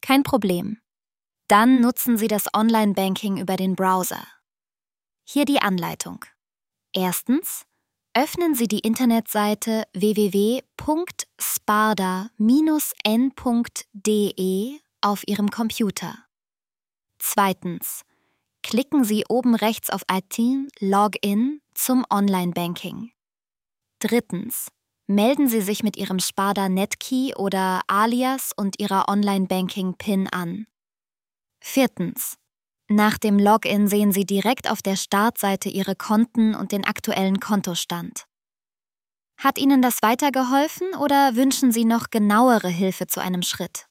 Kein Problem. Dann nutzen Sie das Online-Banking über den Browser. Hier die Anleitung. Erstens, öffnen Sie die Internetseite www.sparda-n.de auf Ihrem Computer. Zweitens, klicken Sie oben rechts auf IT Login zum Online-Banking. Drittens, melden Sie sich mit Ihrem Sparda Netkey oder Alias und Ihrer Online-Banking-PIN an. Viertens, nach dem Login sehen Sie direkt auf der Startseite Ihre Konten und den aktuellen Kontostand. Hat Ihnen das weitergeholfen oder wünschen Sie noch genauere Hilfe zu einem Schritt?